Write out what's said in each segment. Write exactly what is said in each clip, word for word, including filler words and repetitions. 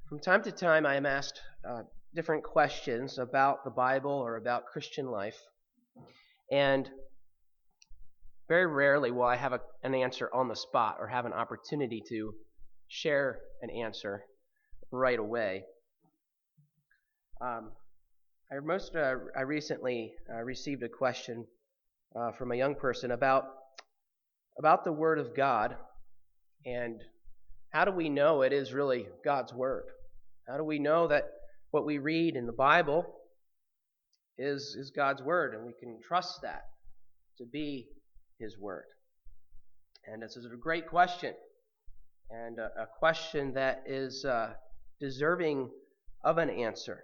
From time to time, I am asked uh, different questions about the Bible or about Christian life, and very rarely will I have a, an answer on the spot or have an opportunity to share an answer right away. Um, I most uh, I recently uh, received a question uh, from a young person about about the Word of God, and how do we know it is really God's Word? How do we know that what we read in the Bible is, is God's Word, and we can trust that to be His Word? And this is a great question, and a, a question that is uh, deserving of an answer.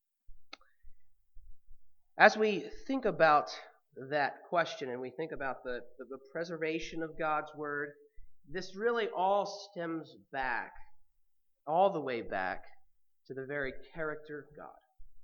As we think about that question, and we think about the, the, the preservation of God's Word, this really all stems back, all the way back, to the very character of God.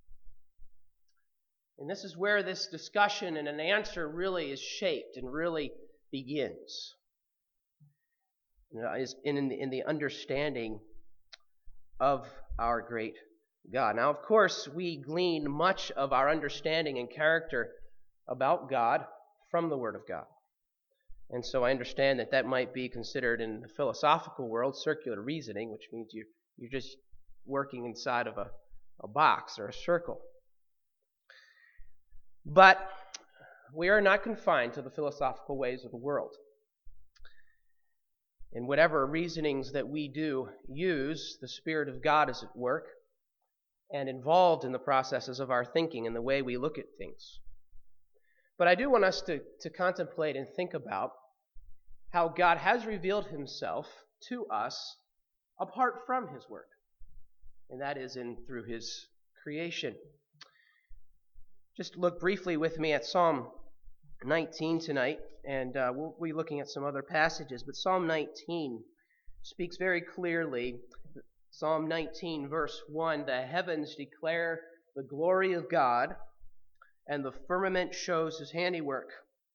And this is where this discussion and an answer really is shaped and really begins. You know, is in, in, the, in the understanding of our great God. Now, of course, we glean much of our understanding and character about God from the Word of God. And so I understand that that might be considered in the philosophical world circular reasoning, which means you, you're just working inside of a, a box or a circle. But we are not confined to the philosophical ways of the world. In whatever reasonings that we do use, the Spirit of God is at work and involved in the processes of our thinking and the way we look at things. But I do want us to, to contemplate and think about how God has revealed Himself to us apart from His Word. And that is in through His creation. Just look briefly with me at Psalm nineteen tonight, and uh, we'll be looking at some other passages. But Psalm nineteen speaks very clearly. Psalm nineteen, verse one, "The heavens declare the glory of God, and the firmament shows His handiwork."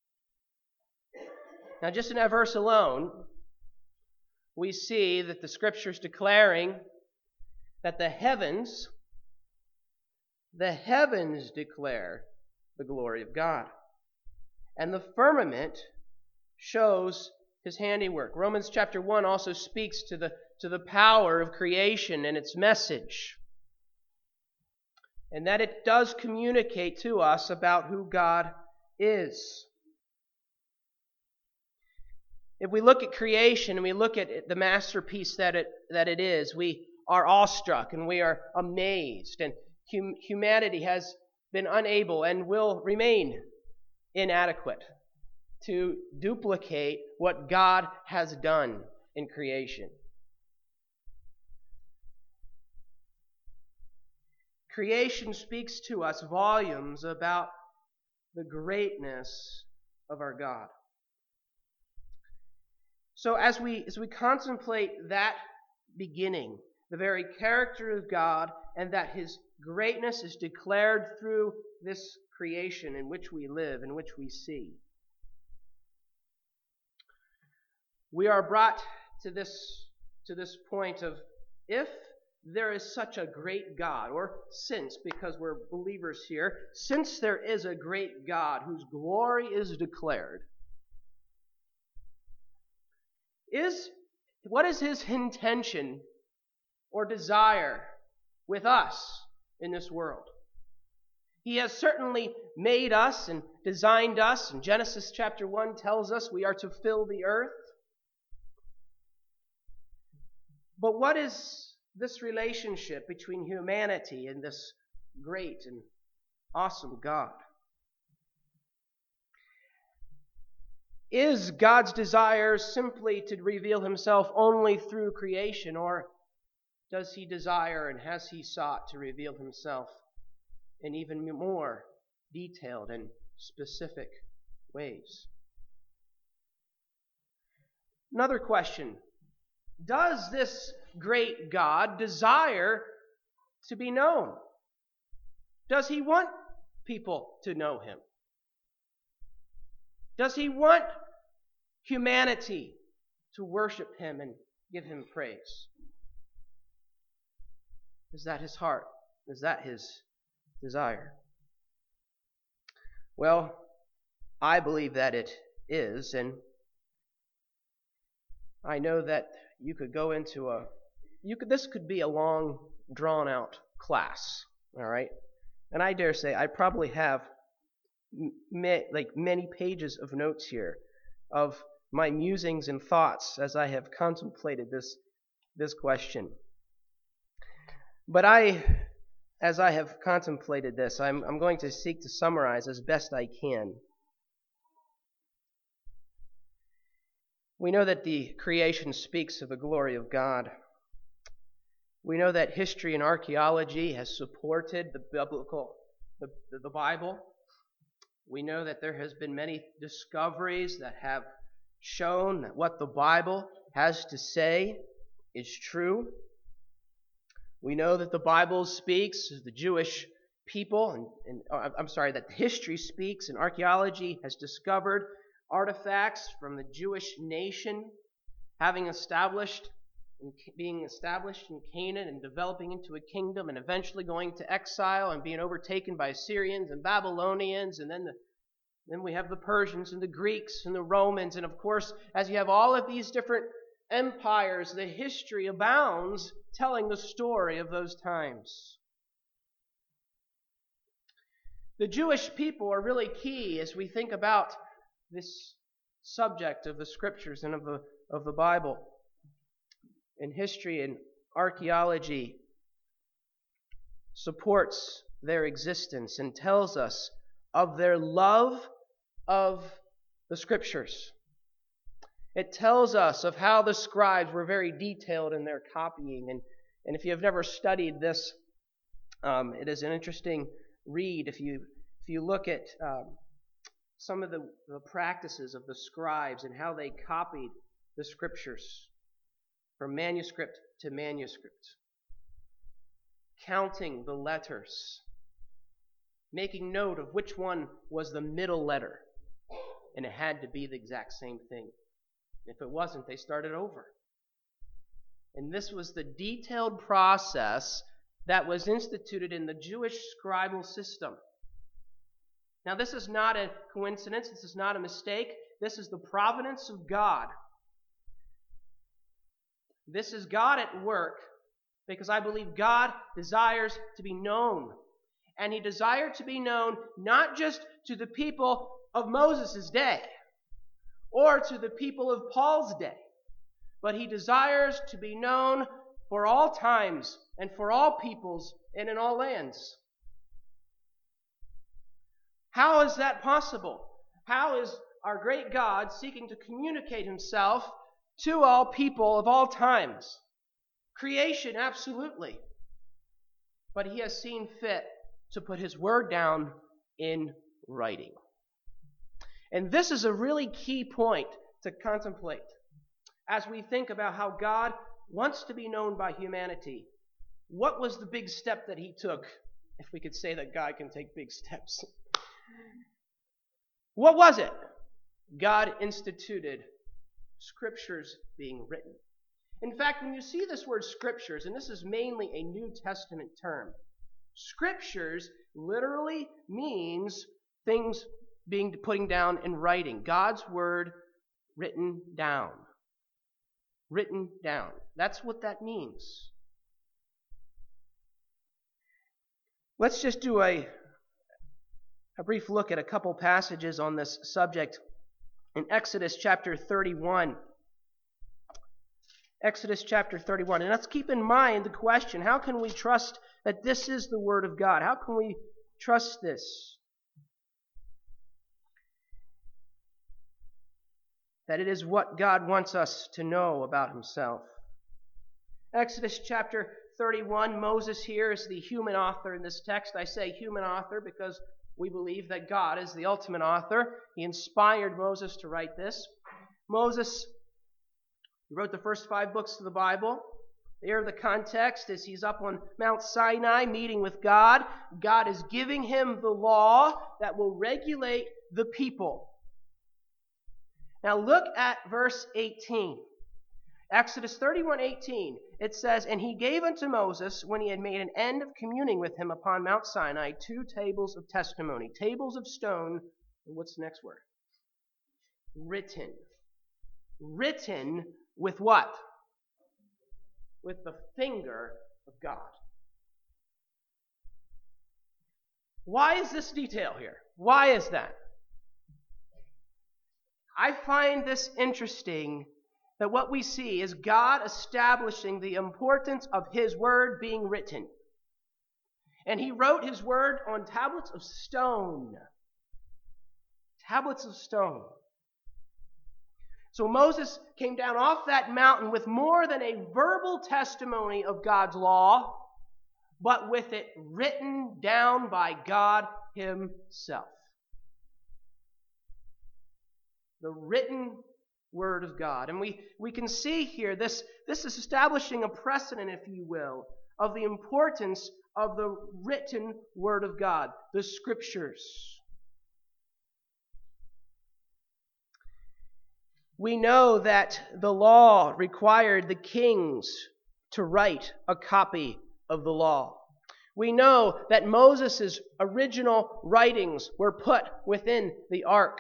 Now, just in that verse alone, we see that the Scripture's declaring that the heavens, the heavens declare the glory of God. And the firmament shows His handiwork. Romans chapter one also speaks to the, to the power of creation and its message. And that it does communicate to us about who God is. If we look at creation and we look at the masterpiece that it, that it is, we are awestruck and we are amazed. And hum, humanity has been unable and will remain inadequate to duplicate what God has done in creation. Creation speaks to us volumes about the greatness of our God. So as we as we contemplate that beginning, the very character of God, and that His greatness is declared through this creation in which we live, in which we see, we are brought to this to this point of, if there is such a great God, or since, because we're believers here, since there is a great God whose glory is declared, is what is His intention or desire with us in this world? He has certainly made us and designed us, and Genesis chapter one tells us we are to fill the earth. But what is this relationship between humanity and this great and awesome God? Is God's desire simply to reveal Himself only through creation, or does He desire and has He sought to reveal Himself in even more detailed and specific ways? Another question: does this great God desire to be known? Does He want people to know Him? Does He want humanity to worship Him and give Him praise? Is that his heart? Is that his desire? Well, I believe that it is, and I know that you could go into a you could this could be a long, drawn out class, all right? And I dare say I probably have ma- like many pages of notes here of my musings and thoughts as I have contemplated this this question. But I as I have contemplated this, I'm I'm going to seek to summarize as best I can. We know that the creation speaks of the glory of God. We know that history and archaeology has supported the biblical, the, the Bible. We know that there has been many discoveries that have shown that what the Bible has to say is true. We know that the Bible speaks of the Jewish people, and, and uh, I'm sorry, that history speaks and archaeology has discovered artifacts from the Jewish nation having established being established in Canaan and developing into a kingdom and eventually going to exile and being overtaken by Assyrians and Babylonians, and then the, then we have the Persians and the Greeks and the Romans, and of course, as you have all of these different empires, the history abounds telling the story of those times. The Jewish people are really key as we think about this subject of the Scriptures and of the of the Bible. In history and archaeology supports their existence and tells us of their love of the Scriptures. It tells us of how the scribes were very detailed in their copying. And, and if you have never studied this, um, it is an interesting read. If you if you look at um, some of the, the practices of the scribes and how they copied the Scriptures from manuscript to manuscript, counting the letters, making note of which one was the middle letter, and it had to be the exact same thing. If it wasn't, they started over. And this was the detailed process that was instituted in the Jewish scribal system. Now, this is not a coincidence. This is not a mistake. This is the providence of God. This is God at work, because I believe God desires to be known. And He desired to be known not just to the people of Moses' day or to the people of Paul's day, but He desires to be known for all times and for all peoples and in all lands. How is that possible? How is our great God seeking to communicate Himself to all people of all times? Creation, absolutely. But He has seen fit to put His word down in writing. And this is a really key point to contemplate as we think about how God wants to be known by humanity. What was the big step that He took? If we could say that God can take big steps. What was it? God instituted Scriptures being written. In fact, when you see this word Scriptures, and this is mainly a New Testament term, Scriptures literally means things being putting down in writing. God's word written down. Written down. That's what that means. Let's just do a, a brief look at a couple passages on this subject. In Exodus chapter thirty-one. Exodus chapter thirty-one. And let's keep in mind the question, how can we trust that this is the Word of God? How can we trust this? That it is what God wants us to know about Himself. Exodus chapter thirty-one, Moses here is the human author in this text. I say human author because we believe that God is the ultimate author. He inspired Moses to write this. Moses, he wrote the first five books of the Bible. There the context is he's up on Mount Sinai meeting with God. God is giving him the law that will regulate the people. Now look at verse eighteen. Exodus thirty-one eighteen, it says, "And he gave unto Moses, when he had made an end of communing with him upon Mount Sinai, two tables of testimony." Tables of stone, and what's the next word? Written. Written with what? With the finger of God. Why is this detail here? Why is that? I find this interesting, that what we see is God establishing the importance of His Word being written. And He wrote His Word on tablets of stone. Tablets of stone. So Moses came down off that mountain with more than a verbal testimony of God's law, but with it written down by God Himself. The written Word of God. And we, we can see here, this, this is establishing a precedent, if you will, of the importance of the written Word of God, the Scriptures. We know that the law required the kings to write a copy of the law. We know that Moses' original writings were put within the ark.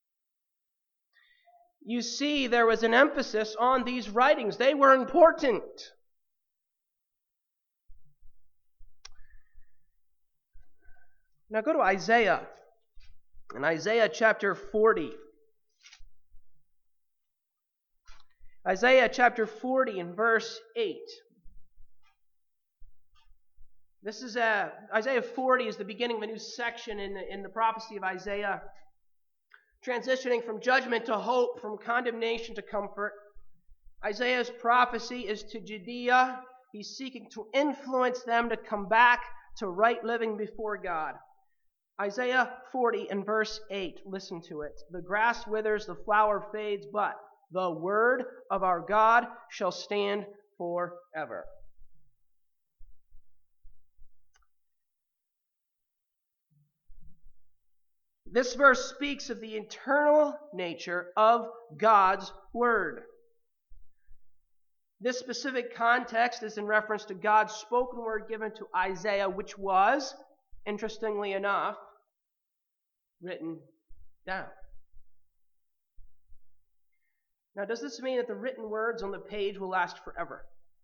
You see, there was an emphasis on these writings. They were important. Now go to Isaiah. In Isaiah chapter forty. Isaiah chapter forty and verse eight. This is a, Isaiah forty is the beginning of a new section in the, in the prophecy of Isaiah, transitioning from judgment to hope, from condemnation to comfort. Isaiah's prophecy is to Judea. He's seeking to influence them to come back to right living before God. Isaiah forty and verse eight, listen to it. "The grass withers, the flower fades, but the word of our God shall stand forever." This verse speaks of the eternal nature of God's Word. This specific context is in reference to God's spoken word given to Isaiah, which was, interestingly enough, written down. Now, does this mean that the written words on the page will last forever?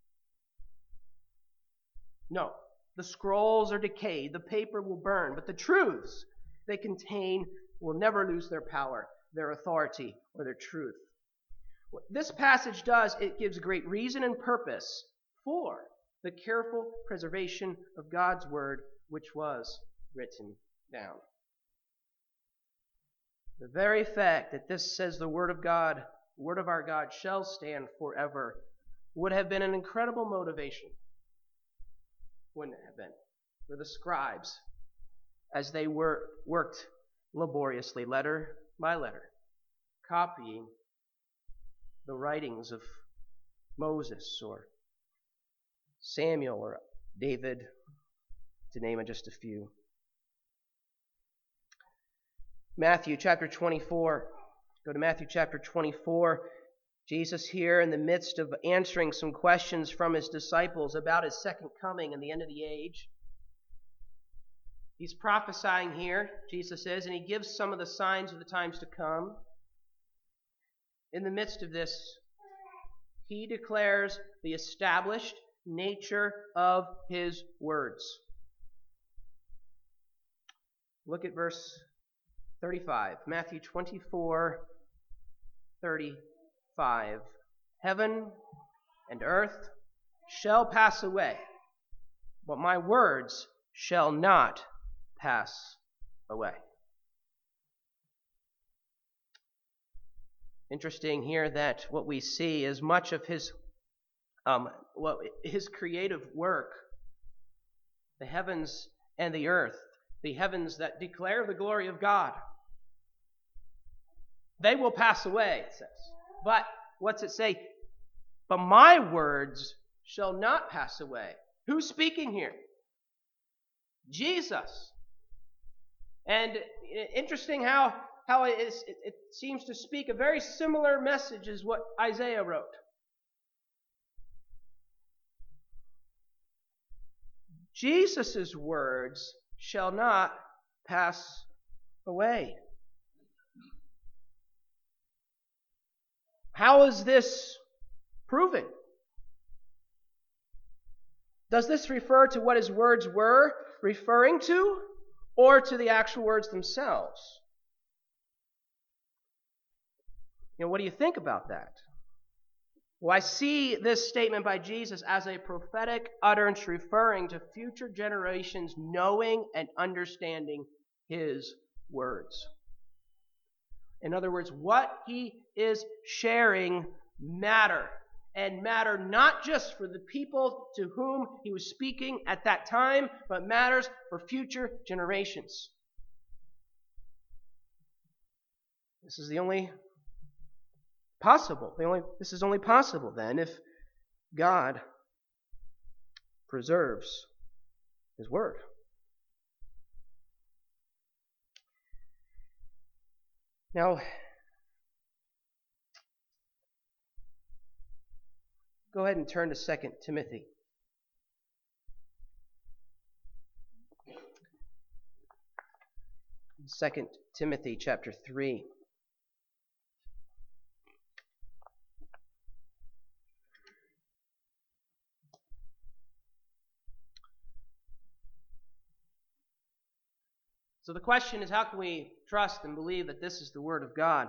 No. The scrolls are decayed, the paper will burn, but the truths they contain will never lose their power, their authority, or their truth. What this passage does, it gives great reason and purpose for the careful preservation of God's Word, which was written down. The very fact that this says the Word of God, Word of our God, shall stand forever would have been an incredible motivation, wouldn't it have been, for the scribes as they were worked laboriously, letter by letter, copying the writings of Moses or Samuel or David, to name just a few. Matthew chapter twenty-four. Go to Matthew chapter twenty-four. Jesus here in the midst of answering some questions from his disciples about his second coming and the end of the age. He's prophesying here, Jesus is, and he gives some of the signs of the times to come. In the midst of this, he declares the established nature of his words. Look at verse thirty-five. Matthew twenty-four, thirty-five. "Heaven and earth shall pass away, but my words shall not pass away." Interesting here that what we see is much of his um, what his creative work, the heavens and the earth, the heavens that declare the glory of God, they will pass away, it says. But what's it say? But my words shall not pass away. Who's speaking here? Jesus. And interesting how, how it, is, it, it seems to speak a very similar message as what Isaiah wrote. Jesus' words shall not pass away. How is this proven? Does this refer to what his words were referring to, or to the actual words themselves? You know, what do you think about that? Well, I see this statement by Jesus as a prophetic utterance referring to future generations knowing and understanding his words. In other words, what he is sharing matter, and matter not just for the people to whom he was speaking at that time, but matters for future generations. This is the only possible. The only, this is only possible then if God preserves his word. Now, go ahead and turn to Second Timothy. Second Timothy chapter three. So the question is, how can we trust and believe that this is the Word of God?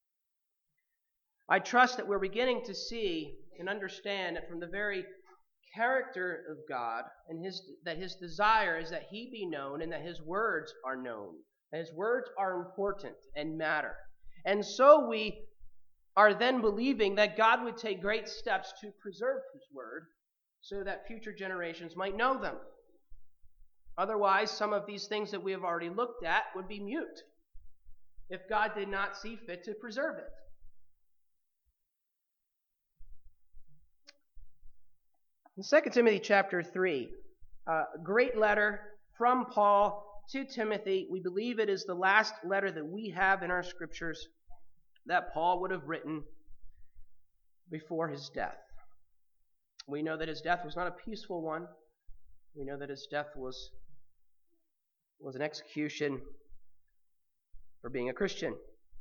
I trust that we're beginning to see and understand that from the very character of God, and his, that his desire is that he be known and that his words are known, that his words are important and matter. And so we are then believing that God would take great steps to preserve his word so that future generations might know them. Otherwise, some of these things that we have already looked at would be mute if God did not see fit to preserve it. In Second Timothy chapter three, a great letter from Paul to Timothy. We believe it is the last letter that we have in our scriptures that Paul would have written before his death. We know that his death was not a peaceful one. We know that his death was, was an execution for being a Christian.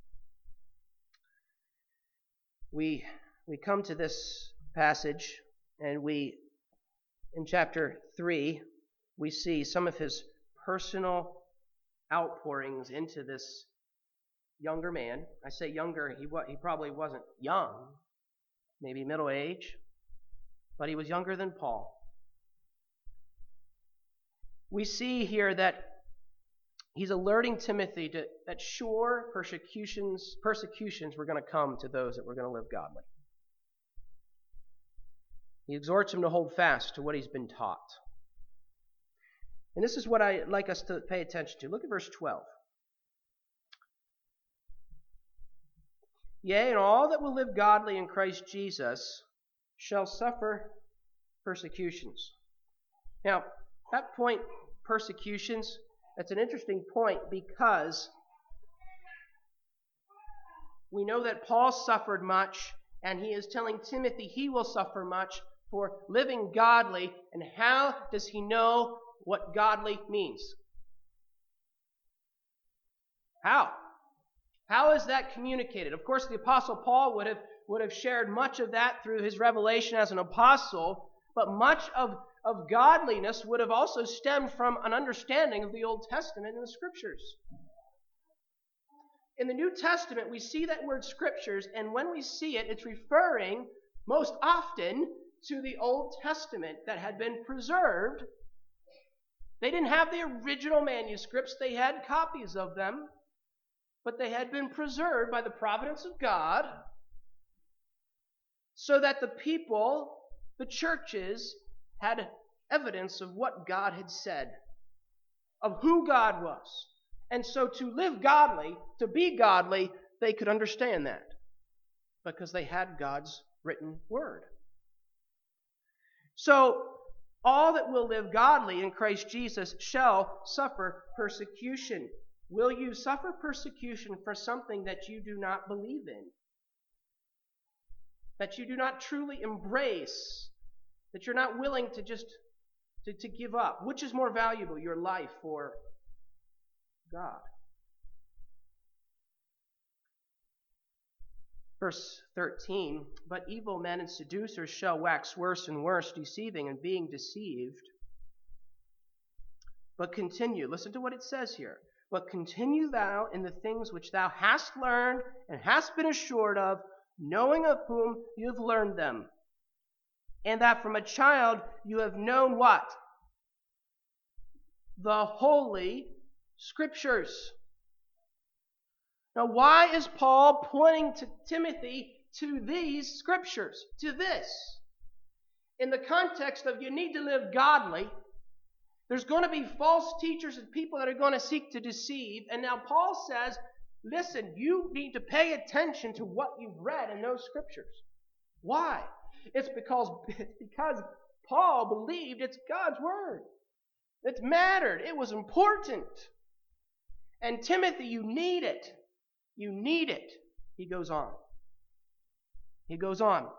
We, we come to this passage, and we in chapter three, we see some of his personal outpourings into this younger man. I say younger, he, he probably wasn't young, maybe middle age, but he was younger than Paul. We see here that he's alerting Timothy to, that sure persecutions, persecutions were going to come to those that were going to live godly. He exhorts him to hold fast to what he's been taught. And this is what I'd like us to pay attention to. Look at verse twelve. Yea, and all that will live godly in Christ Jesus shall suffer persecutions. Now, that point, persecutions, that's an interesting point because we know that Paul suffered much, and he is telling Timothy he will suffer much for living godly. And how does he know what godly means? How? How is that communicated? Of course, the Apostle Paul would have, would have shared much of that through his revelation as an apostle, but much of, of godliness would have also stemmed from an understanding of the Old Testament and the Scriptures. In the New Testament, we see that word Scriptures, and when we see it, it's referring most often to the Old Testament that had been preserved. They didn't have the original manuscripts. They had copies of them, but they had been preserved by the providence of God so that the people, the churches, had evidence of what God had said, of who God was. And so to live godly, to be godly, they could understand that because they had God's written word. So, all that will live godly in Christ Jesus shall suffer persecution. Will you suffer persecution for something that you do not believe in? That you do not truly embrace? That you're not willing to just to, to give up. Which is more valuable, your life or God? Verse thirteen, but evil men and seducers shall wax worse and worse, deceiving and being deceived. But continue. Listen to what it says here. But continue thou in the things which thou hast learned and hast been assured of, knowing of whom you have learned them, and that from a child you have known what? The Holy Scriptures. Now, why is Paul pointing to Timothy to these Scriptures, to this? In the context of you need to live godly, there's going to be false teachers and people that are going to seek to deceive. And now Paul says, listen, you need to pay attention to what you've read in those Scriptures. Why? It's because, it's because Paul believed it's God's Word. It mattered. It was important. And Timothy, you need it. You need it. He goes on. He goes on.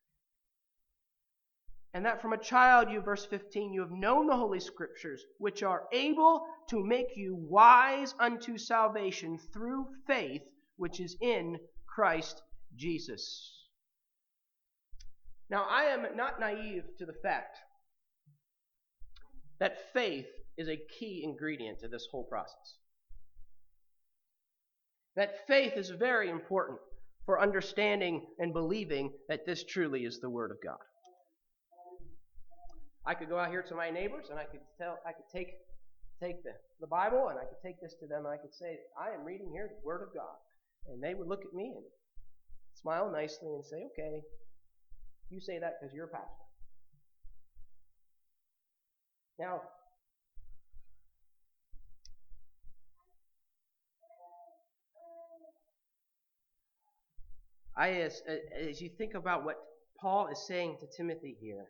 And that from a child you, verse fifteen, you have known the Holy Scriptures, which are able to make you wise unto salvation through faith, which is in Christ Jesus. Now, I am not naive to the fact that faith is a key ingredient to this whole process. That faith is very important for understanding and believing that this truly is the Word of God. I could go out here to my neighbors and I could tell, I could take, take the, the Bible and I could take this to them and I could say, I am reading here the Word of God. And they would look at me and smile nicely and say, okay, you say that because you're a pastor. Now, I, as, as you think about what Paul is saying to Timothy here,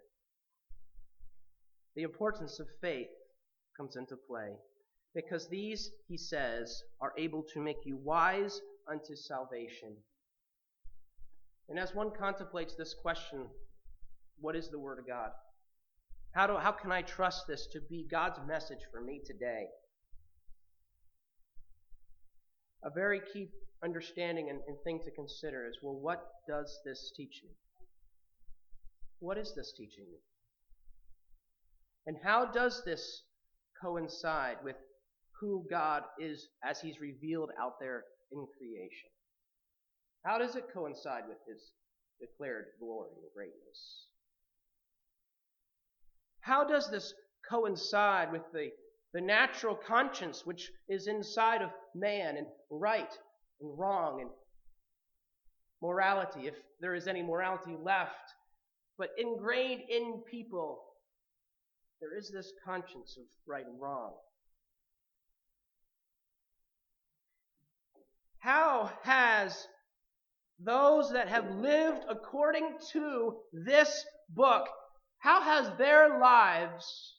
the importance of faith comes into play. Because these, he says, are able to make you wise unto salvation. And as one contemplates this question, what is the Word of God? How do how can I trust this to be God's message for me today? A very key understanding and, and thing to consider is, well, what does this teach me? What is this teaching me? And how does this coincide with who God is as He's revealed out there in creation? How does it coincide with His declared glory and greatness? How does this coincide with the, the natural conscience which is inside of man, and right and wrong and morality, if there is any morality left, but ingrained in people, there is this conscience of right and wrong. How has those that have lived according to this book, how has their lives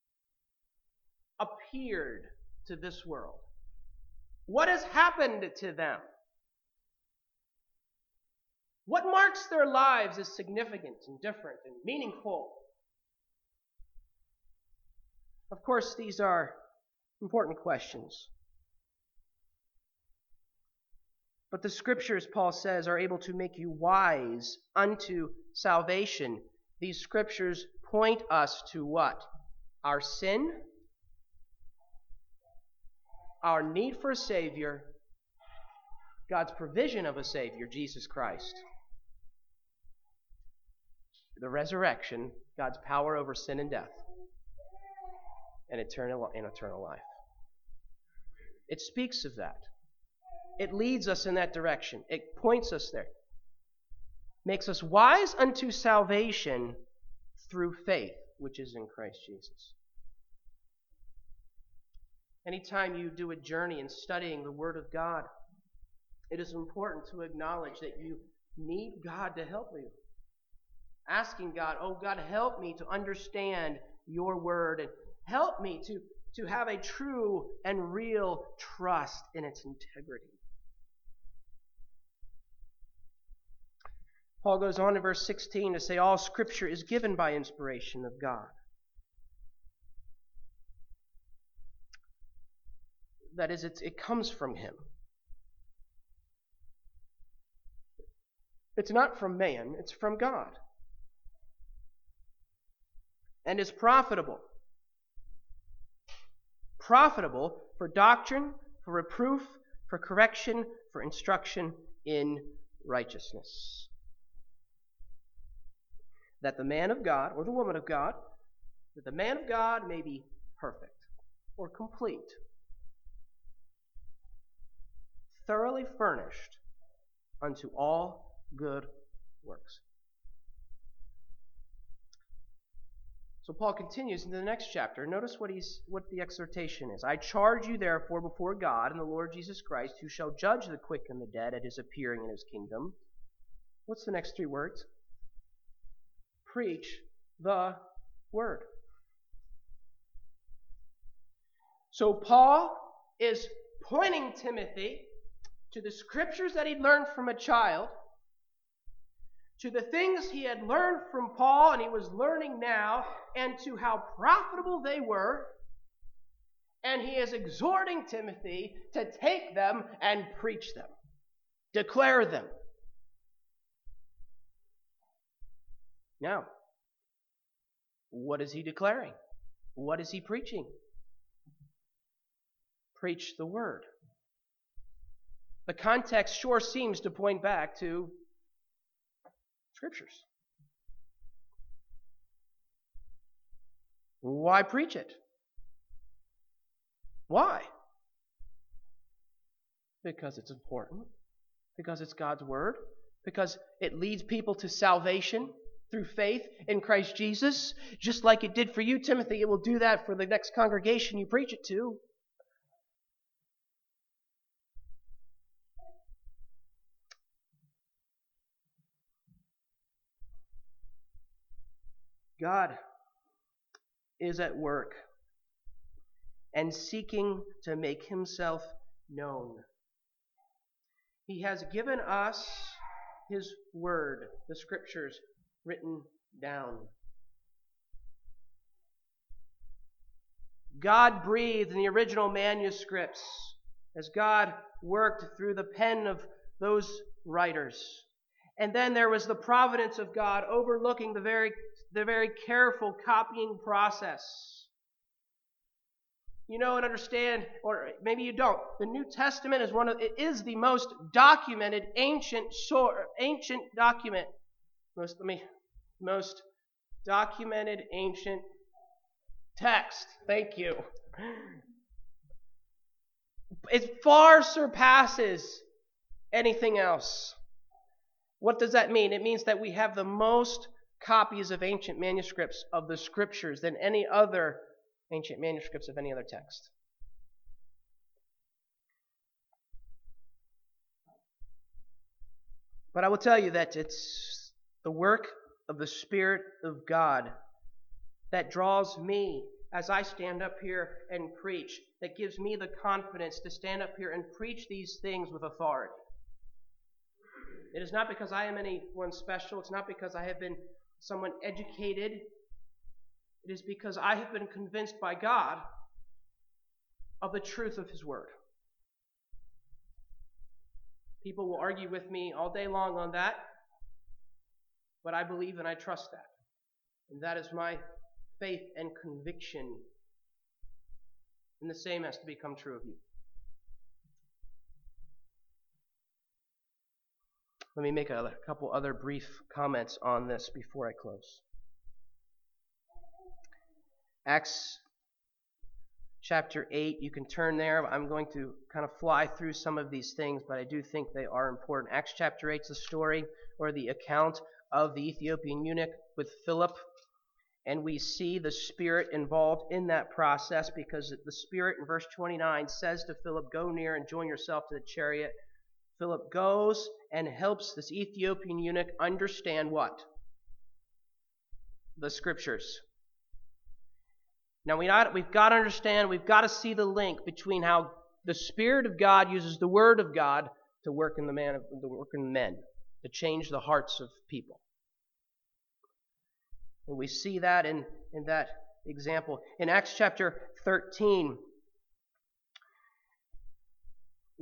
appeared to this world? What has happened to them? What marks their lives as significant and different and meaningful? Of course, these are important questions. But the Scriptures, Paul says, are able to make you wise unto salvation. These Scriptures point us to what? Our sin, our need for a Savior, God's provision of a Savior, Jesus Christ, the resurrection, God's power over sin and death, and eternal, and eternal life. It speaks of that. It leads us in that direction. It points us there. Makes us wise unto salvation through faith, which is in Christ Jesus. Anytime you do a journey in studying the Word of God, it is important to acknowledge that you need God to help you. Asking God, oh God, help me to understand your Word, and help me to, to have a true and real trust in its integrity. Paul goes on in verse sixteen to say all Scripture is given by inspiration of God. that is, it's, it comes from him. It's not from man, it's from God. And is profitable. Profitable for doctrine, for reproof, for correction, for instruction in righteousness. That the man of God, or the woman of God, that the man of God may be perfect or complete, thoroughly furnished unto all good works. So Paul continues in the next chapter. Notice what he's what the exhortation is. I charge you therefore before God and the Lord Jesus Christ, who shall judge the quick and the dead at his appearing in his kingdom. What's the next three words? Preach the word. So Paul is pointing Timothy to the scriptures that he'd learned from a child, to the things he had learned from Paul and he was learning now, and to how profitable they were. And he is exhorting Timothy to take them and preach them, declare them. Now, what is he declaring? What is he preaching? Preach the word. The context sure seems to point back to Scriptures. Why preach it? Why? Because it's important. Because it's God's word. Because it leads people to salvation through faith in Christ Jesus. Just like it did for you, Timothy, it will do that for the next congregation you preach it to. God is at work and seeking to make himself known. He has given us his word, the scriptures written down. God breathed in the original manuscripts as God worked through the pen of those writers. And then there was the providence of God overlooking the very the very careful copying process. You know and understand, or maybe you don't. The New Testament is one of it is the most documented ancient sor- ancient document. Most let me most documented ancient text. Thank you. It far surpasses anything else. What does that mean? It means that we have the most copies of ancient manuscripts of the scriptures than any other ancient manuscripts of any other text. But I will tell you that it's the work of the Spirit of God that draws me as I stand up here and preach, that gives me the confidence to stand up here and preach these things with authority. It is not because I am anyone special. It's not because I have been someone educated. It is because I have been convinced by God of the truth of his word. People will argue with me all day long on that, but I believe and I trust that. And that is my faith and conviction. And the same has to become true of you. Let me make a couple other brief comments on this before I close. Acts chapter eight, you can turn there. I'm going to kind of fly through some of these things, but I do think they are important. Acts chapter eight is the story or the account of the Ethiopian eunuch with Philip. And we see the Spirit involved in that process because the Spirit in verse twenty-nine says to Philip, go near and join yourself to the chariot. Philip goes and helps this Ethiopian eunuch understand what? The Scriptures. Now we not, we've got to understand, we've got to see the link between how the Spirit of God uses the Word of God to work in the man, to work in men, to change the hearts of people. And we see that in, in that example. In Acts chapter thirteen,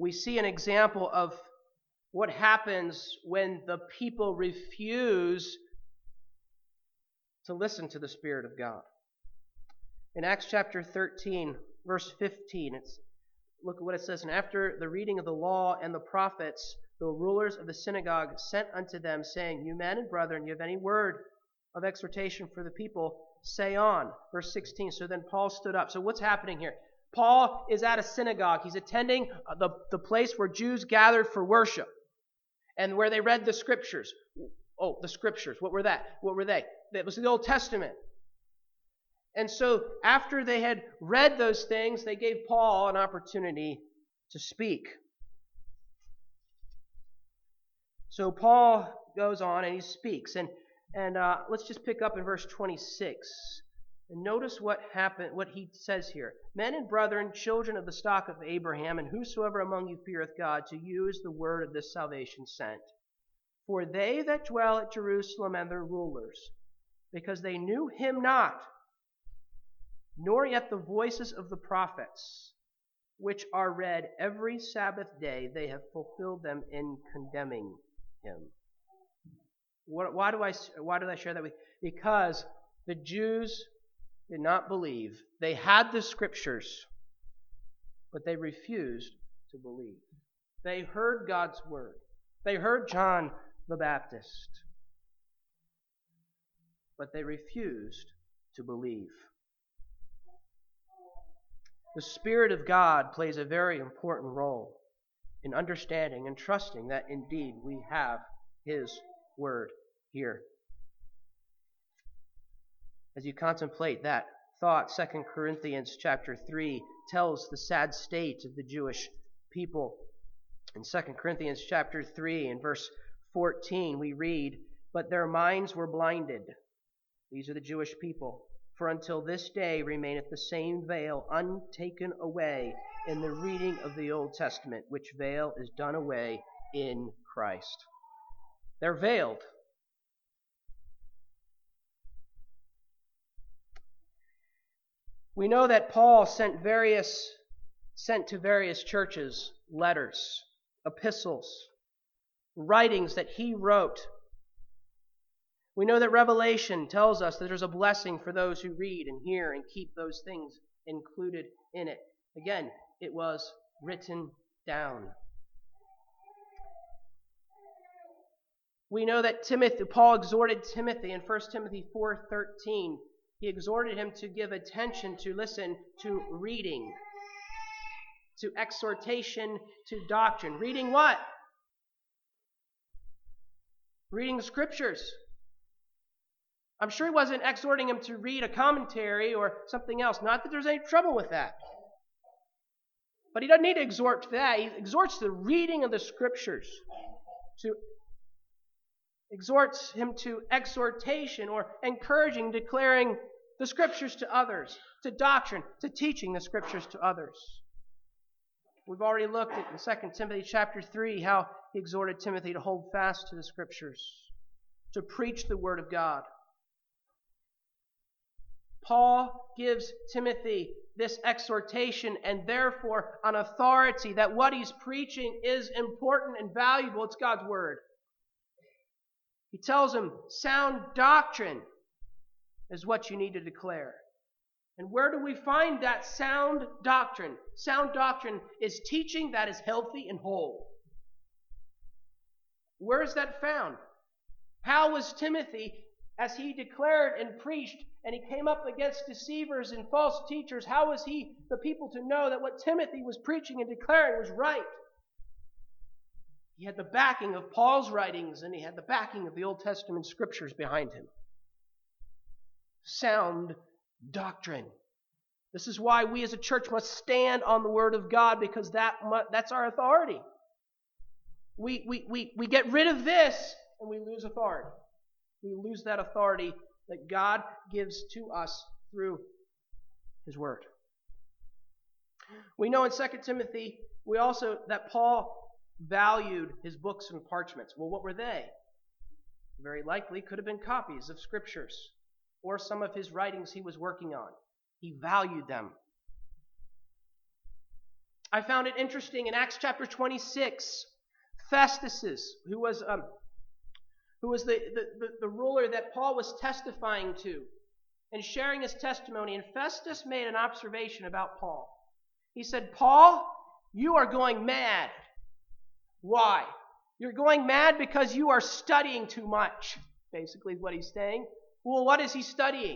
we see an example of what happens when the people refuse to listen to the Spirit of God. In Acts chapter thirteen, verse fifteen, it's, look at what it says. And after the reading of the law and the prophets, the rulers of the synagogue sent unto them, saying, You men and brethren, you have any word of exhortation for the people, say on. Verse sixteen, so then Paul stood up. So what's happening here? Paul is at a synagogue. He's attending the, the place where Jews gathered for worship and where they read the scriptures. Oh, the scriptures. What were that? What were they? It was the Old Testament. And so after they had read those things, they gave Paul an opportunity to speak. So Paul goes on and he speaks. And, and uh, let's just pick up in verse twenty-six. And notice what happened, what he says here. Men and brethren, children of the stock of Abraham, and whosoever among you feareth God, to you is the word of this salvation sent. For they that dwell at Jerusalem and their rulers, because they knew him not, nor yet the voices of the prophets, which are read every Sabbath day, they have fulfilled them in condemning him. What, why do I why did I share that with you? Because the Jews did not believe. They had the scriptures, but they refused to believe. They heard God's word. They heard John the Baptist, but they refused to believe. The Spirit of God plays a very important role in understanding and trusting that indeed we have His word here. As you contemplate that thought, Second Corinthians chapter three tells the sad state of the Jewish people. In Second Corinthians chapter three and verse fourteen we read, But their minds were blinded. These are the Jewish people. For until this day remaineth the same veil untaken away in the reading of the Old Testament, which veil is done away in Christ. They're veiled. We know that Paul sent various sent to various churches letters, epistles, writings that he wrote. We know that Revelation tells us that there's a blessing for those who read and hear and keep those things included in it. Again, it was written down. We know that Timothy, Paul exhorted Timothy in First Timothy four thirteen. He exhorted him to give attention to, listen, to reading, to exhortation, to doctrine. Reading what? Reading the scriptures. I'm sure he wasn't exhorting him to read a commentary or something else. Not that there's any trouble with that. But he doesn't need to exhort to that. He exhorts to the reading of the scriptures. To exhorts him to exhortation or encouraging, declaring the scriptures to others, to doctrine, to teaching the scriptures to others. We've already looked at in Second Timothy chapter three how he exhorted Timothy to hold fast to the scriptures, to preach the word of God. Paul gives Timothy this exhortation and therefore an authority that what he's preaching is important and valuable. It's God's word. He tells him sound doctrine is what you need to declare. And where do we find that sound doctrine? Sound doctrine is teaching that is healthy and whole. Where is that found? How was Timothy, as he declared and preached, and he came up against deceivers and false teachers, how was he the people to know that what Timothy was preaching and declaring was right? He had the backing of Paul's writings, and he had the backing of the Old Testament scriptures behind him. Sound doctrine. This is why we as a church must stand on the Word of God, because that that's our authority. We, we, we, we get rid of this, and we lose authority. We lose that authority that God gives to us through His Word. We know in Second Timothy, we also, that Paul valued his books and parchments. Well, what were they? Very likely could have been copies of scriptures or some of his writings he was working on. He valued them. I found it interesting in Acts chapter twenty-six, Festus, who was um, who was the, the, the, the ruler that Paul was testifying to and sharing his testimony. And Festus made an observation about Paul. He said, Paul, you are going mad. Why? You're going mad because you are studying too much, basically is what he's saying. Well, what is he studying?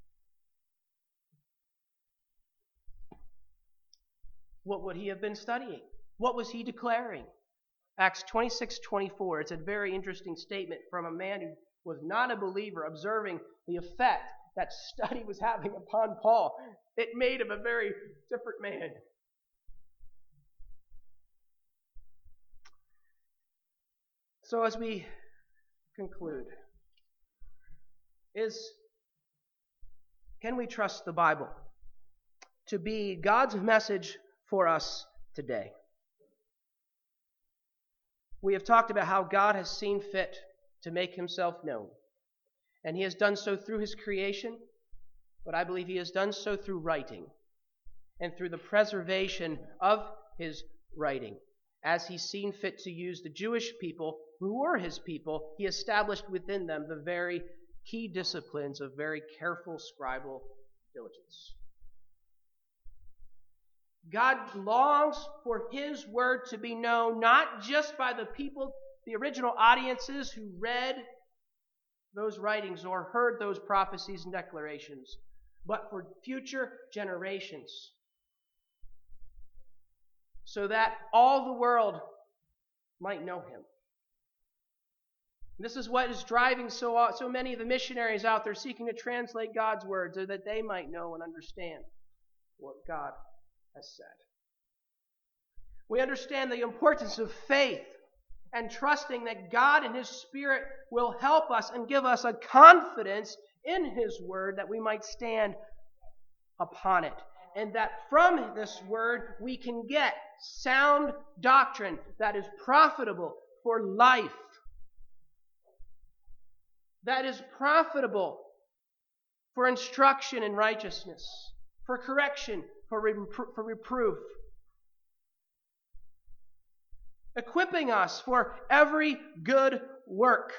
What would he have been studying? What was he declaring? Acts twenty-six twenty-four. It's a very interesting statement from a man who was not a believer, observing the effect that study was having upon Paul. It made him a very different man. So as we conclude, is can we trust the Bible to be God's message for us today? We have talked about how God has seen fit to make himself known. And he has done so through his creation, but I believe he has done so through writing and through the preservation of his writing. As he's seen fit to use the Jewish people, who were his people, he established within them the very key disciplines of very careful scribal diligence. God longs for his word to be known not just by the people, the original audiences who read those writings or heard those prophecies and declarations, but for future generations, so that all the world might know him. This is what is driving so, so many of the missionaries out there seeking to translate God's word, so that they might know and understand what God has said. We understand the importance of faith and trusting that God and his Spirit will help us and give us a confidence in his word that we might stand upon it. And that from this word we can get sound doctrine that is profitable for life, that is profitable for instruction in righteousness, for correction, for, repro- for reproof, equipping us for every good work.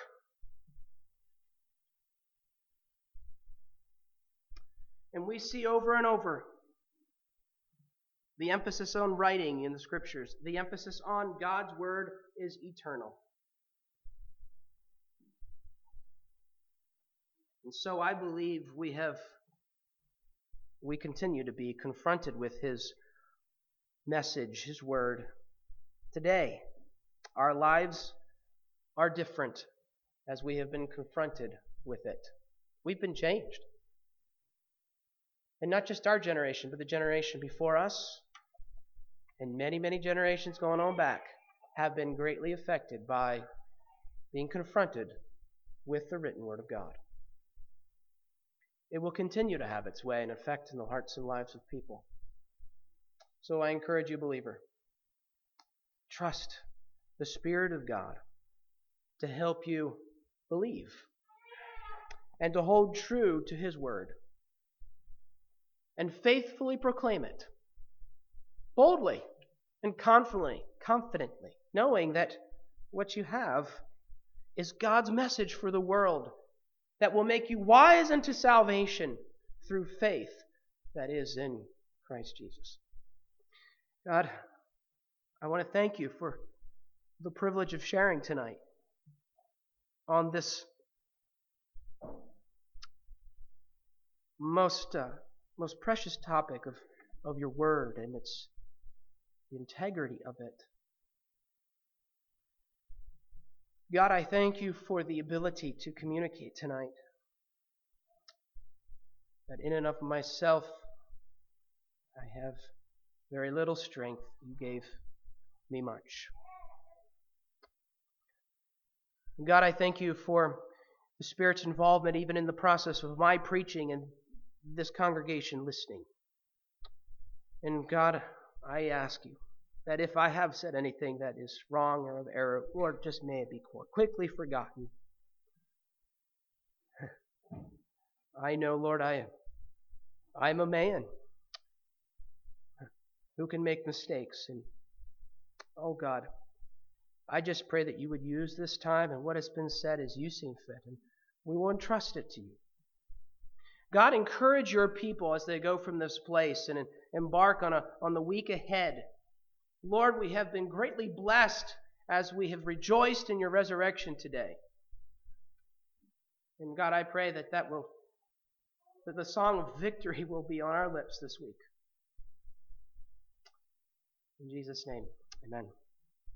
And we see over and over the emphasis on writing in the Scriptures. The emphasis on God's Word is eternal. And so I believe we have, we continue to be confronted with his message, his Word. Today, our lives are different as we have been confronted with it. We've been changed. And not just our generation, but the generation before us, and many, many generations going on back, have been greatly affected by being confronted with the written Word of God. It will continue to have its way and effect in the hearts and lives of people. So I encourage you, believer, trust the Spirit of God to help you believe and to hold true to his word and faithfully proclaim it boldly and confidently, confidently, knowing that what you have is God's message for the world that will make you wise unto salvation through faith that is in Christ Jesus. God, I want to thank you for the privilege of sharing tonight on this most uh, most precious topic of, of your word and its the integrity of it. God, I thank you for the ability to communicate tonight. That in and of myself, I have very little strength. You gave me much. God, I thank you for the Spirit's involvement even in the process of my preaching and this congregation listening. And God, I ask you that if I have said anything that is wrong or of error, Lord, just may it be quickly forgotten. I know, Lord, I am I'm a man. who can make mistakes. And oh God, I just pray that you would use this time and what has been said as you seem fit, and we will entrust it to you. God, encourage your people as they go from this place and embark on, a, on the week ahead. Lord, we have been greatly blessed as we have rejoiced in your resurrection today. And God, I pray that that will, that the song of victory will be on our lips this week. In Jesus' name, amen.